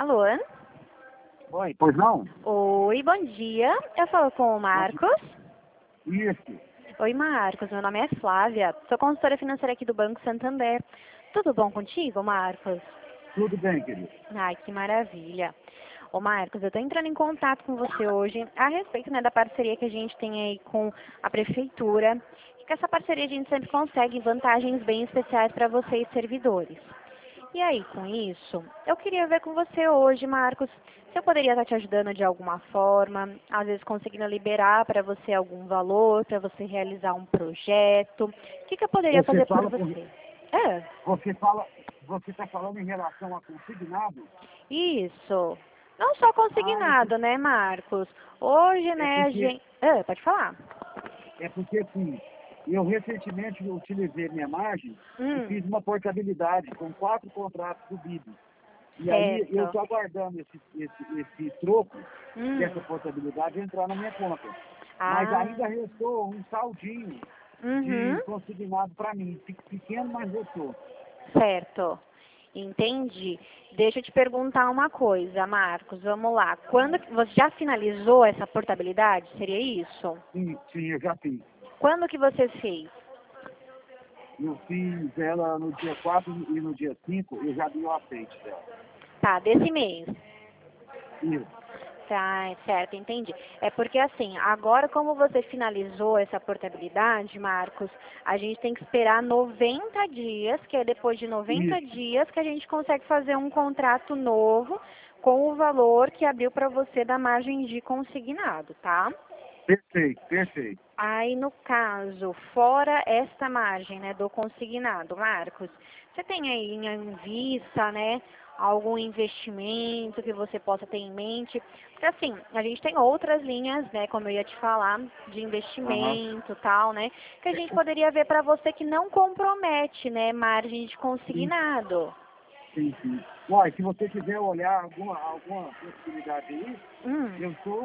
Alô? Oi, pois não? Oi, bom dia. Eu falo com o Marcos. Isso. Oi, Marcos. Meu nome é Flávia. Sou consultora financeira aqui do Banco Santander. Tudo bom contigo, Marcos? Tudo bem, querido. Ai, que maravilha. Ô, Marcos, eu estou entrando em contato com você hoje a respeito, né, da parceria que a gente tem aí com a Prefeitura. E com essa parceria a gente sempre consegue vantagens bem especiais para vocês, servidores. E aí, com isso, eu queria ver com você hoje, Marcos, se eu poderia estar te ajudando de alguma forma, às vezes conseguindo liberar para você algum valor, para você realizar um projeto. O que eu poderia Você fazer por fala com... você? É, Você está falando em relação a consignado? isso. Não só consignado, né, Marcos? Hoje, É né, a porque, gente... pode falar. assim, eu recentemente utilizei minha margem e Hum, fiz uma portabilidade com 4 contratos subidos. E aí eu certo. estou aguardando esse troco dessa Hum, portabilidade entrar na minha conta. Mas ah, ainda restou um saldinho uhum. de consignado para mim. Pequeno, mas restou. Certo. Entendi. Deixa eu te perguntar uma coisa, Marcos. Vamos lá. Quando você já finalizou essa portabilidade? Seria isso? Sim, eu já fiz. Quando que você fez? Eu fiz ela no dia 4 e no dia 5 eu já dei o aceite dela. Tá, desse mês. Isso. Tá, certo, entendi. É porque assim, agora como você finalizou essa portabilidade, Marcos, a gente tem que esperar 90 dias, que é depois de 90 Isso. dias que a gente consegue fazer um contrato novo com o valor que abriu para você da margem de consignado, tá? Perfeito, perfeito. Aí, no caso, fora esta margem, né, do consignado, Marcos, você tem aí em vista, né, algum investimento que você possa ter em mente? Porque, assim, a gente tem outras linhas, né, como eu ia te falar, de Aham. investimento e tal, né, que a gente poderia ver para você que não compromete, né, margem de Sim, consignado. sim. Olha, se você quiser olhar alguma possibilidade aí, Hum,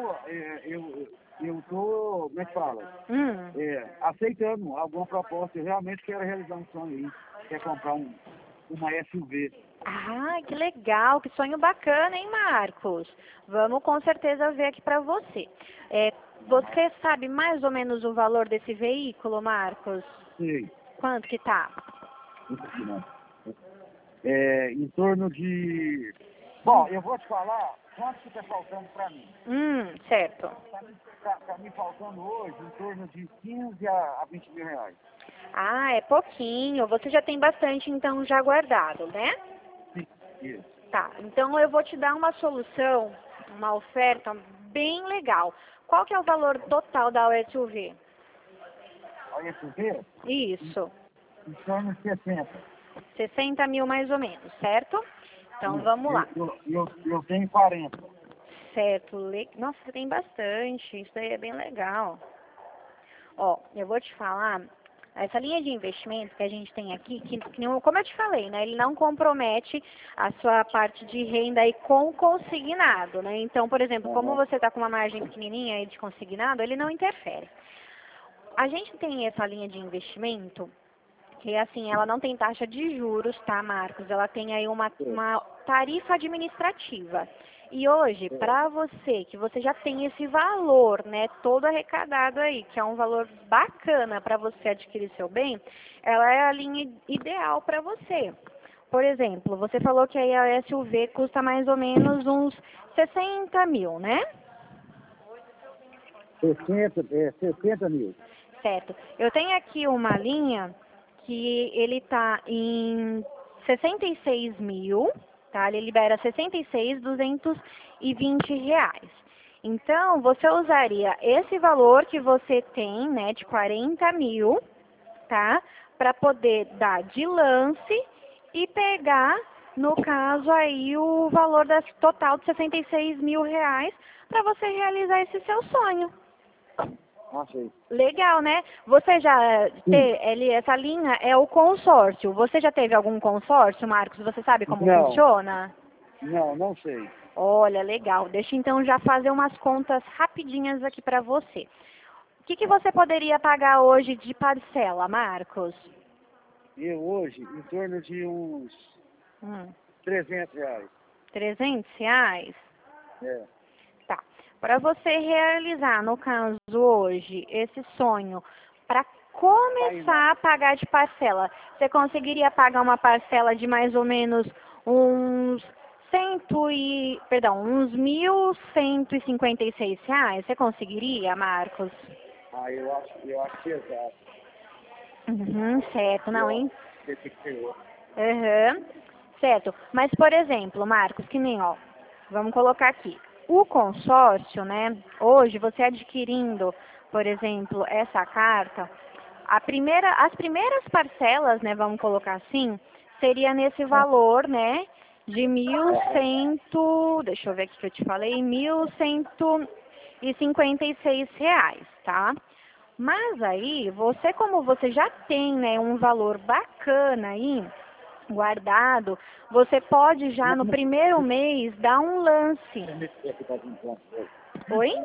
eu tô, como é que fala? hum. Aceitando alguma proposta. Eu realmente quero realizar um sonho aí. Quer comprar uma SUV. Ah, que legal, que sonho bacana, hein, Marcos? Vamos com certeza ver aqui para você. Você sabe mais ou menos o valor desse veículo, Marcos? Sei. Quanto que tá? Isso aqui, né? Em torno de... Bom, eu vou te falar quanto que está faltando para mim. Certo. Está me faltando hoje em torno de 15 a 20 mil reais. Ah, é pouquinho. Você já tem bastante, então, já guardado, né? Sim, isso. Tá, então eu vou te dar uma solução, uma oferta bem legal. Qual que é o valor total da SUV? A SUV, Isso. em torno de 60. 60 mil mais ou menos, certo? Então Isso. vamos lá. Eu tenho 40. Certo. Nossa, tem bastante. Isso daí é bem legal. Ó, eu vou te falar, essa linha de investimento que a gente tem aqui, como eu te falei, né? Ele não compromete a sua parte de renda aí com consignado, né? Então, por exemplo, como Aham. você está com uma margem pequenininha aí de consignado, ele não interfere. A gente tem essa linha de investimento que assim, ela não tem taxa de juros, tá, Marcos? Ela tem aí uma tarifa administrativa. E hoje, para você, que você já tem esse valor, né, todo arrecadado aí, que é um valor bacana para você adquirir seu bem, ela é a linha ideal para você. Por exemplo, você falou que aí a SUV custa mais ou menos uns 60 mil, né? 60 mil. Certo. Eu tenho aqui uma linha que ele está em 66 mil, tá? Ele libera 66.220 reais. Então, você usaria esse valor que você tem, né, de 40 mil, tá? Para poder dar de lance e pegar, no caso aí, o valor total de 66 mil reais para você realizar esse seu sonho. Achei. Legal, né? Você já Sim. essa linha é o consórcio. Você já teve algum consórcio, Marcos? Você sabe como Não, funciona? não sei. Olha, legal. Deixa então já fazer umas contas rapidinhas aqui para você. O que você poderia pagar hoje de parcela, Marcos? Eu hoje, em torno de uns Hum. 300 reais. R$ 300? É. Tá. Para você realizar, no caso hoje, esse sonho, para começar a pagar de parcela, você conseguiria pagar uma parcela de mais ou menos uns uns R$ 1.156? Você conseguiria, Marcos? Eu acho que é exato. Uhum, certo, não, Eu acho hein? que tem que ser outro. Uhum, certo. Mas, por exemplo, Marcos, que nem, ó, vamos colocar aqui. O consórcio, né, hoje você adquirindo, por exemplo, essa carta, as primeiras parcelas, né, vamos colocar assim, seria nesse valor, né, de 1.100, deixa eu ver aqui que eu te falei, R$ 1.156, tá? Mas aí, você como você já tem, né, um valor bacana aí, guardado, você pode já no primeiro mês dar um lance. Oi?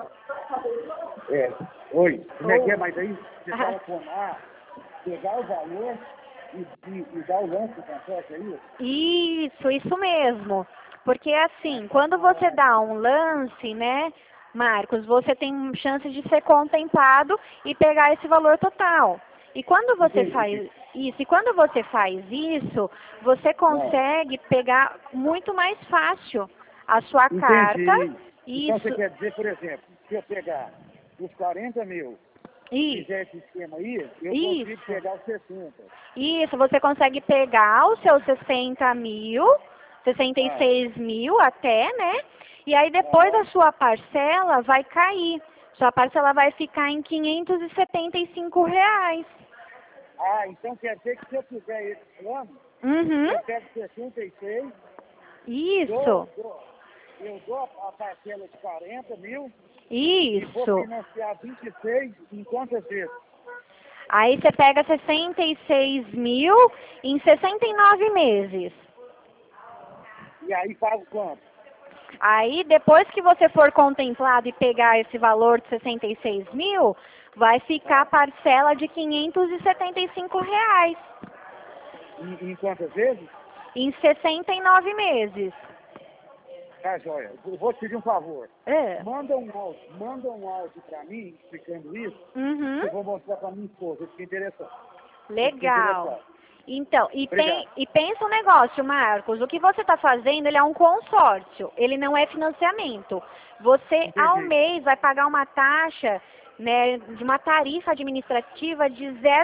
Oi, como é que é? Mas aí você fala com pegar o valor e dar o lance do consórcio, é isso? Isso mesmo. Porque assim, quando você dá um lance, né, Marcos, você tem chance de ser contemplado e pegar esse valor total. E quando você faz isso, você consegue pegar muito mais fácil a sua carta. Entendi. Então você Isso, quer dizer, por exemplo, se eu pegar os 40 mil e isso, fizer esse esquema aí, eu consigo isso. pegar os 60. Isso, você consegue pegar os seus 60 mil, 66 mil até, né? E aí depois a sua parcela vai cair. Sua parcela vai ficar em R$ 575. Então quer dizer que se eu fizer esse plano, Uhum. eu pego 66, Isso, eu dou a parcela de 40 mil e vou isso. financiar 26 em quantas vezes? Aí você pega 66 mil em 69 meses. E aí pago quanto? Aí, depois que você for contemplado e pegar esse valor de 66 mil, vai ficar a parcela de R$ 575 Em quantas vezes? em 69 meses. Tá, joia. Eu vou te pedir um favor. É. Manda um áudio para mim explicando isso. Uhum. Eu vou mostrar para minha esposa. Eu fiquei interessado. Legal. Então, Obrigado. pensa um negócio, Marcos. O que você está fazendo, ele é um consórcio. Ele não é financiamento. Você, ao Entendi. mês, vai pagar uma taxa, né, de uma tarifa administrativa de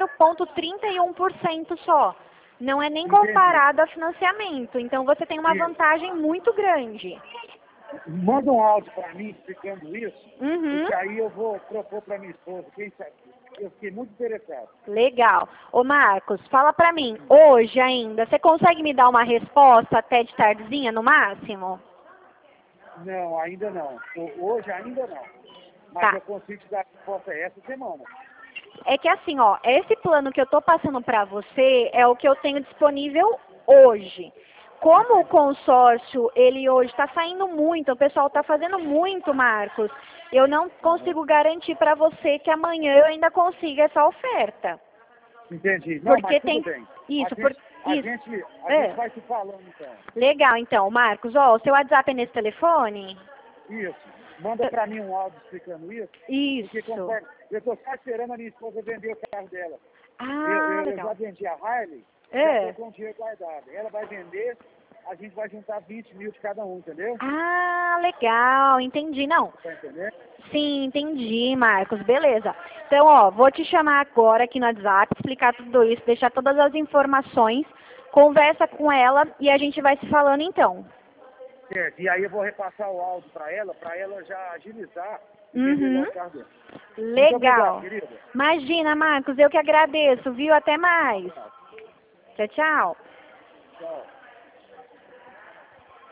0,31% só. Não é nem Entendi. comparado a financiamento. Então, você tem uma Isso. vantagem muito grande. Manda um áudio para mim explicando isso. Uhum. Porque aí eu vou propor para minha esposa. Quem sabe? Eu fiquei muito interessado. Legal. Ô Marcos, fala pra mim, hoje ainda, você consegue me dar uma resposta até de tardezinha no máximo? Não, ainda não. Hoje ainda não. Mas Tá. eu consigo te dar a resposta essa semana. É que assim, ó, esse plano que eu tô passando pra você é o que eu tenho disponível hoje. Como o consórcio, ele hoje está saindo muito, o pessoal está fazendo muito, Marcos, eu não consigo garantir para você que amanhã eu ainda consiga essa oferta. Entendi. Não, Porque mas tudo tem bem. isso, A isso. gente É. vai se falando então. Legal, então, Marcos, ó, o seu WhatsApp é nesse telefone? Isso. Manda para mim um áudio explicando isso. Porque Isso. conforme, eu estou só esperando a minha esposa vender o carro dela. Ah, Eu já legal. vendi a Harley, já É. estou com o dinheiro guardado. Ela vai vender, a gente vai juntar 20 mil de cada um, entendeu? Ah, legal, entendi. Não, Tá entendendo? sim, entendi, Marcos, beleza. Então, ó, vou te chamar agora aqui no WhatsApp, explicar tudo isso, deixar todas as informações, conversa com ela e a gente vai se falando então. Certo. E aí eu vou repassar o áudio para ela já agilizar e vender Uhum. logo o carro dela. Muito Legal. obrigado, querida. Imagina, Marcos, eu que agradeço, viu? Até mais. Tchau, tchau. Tchau.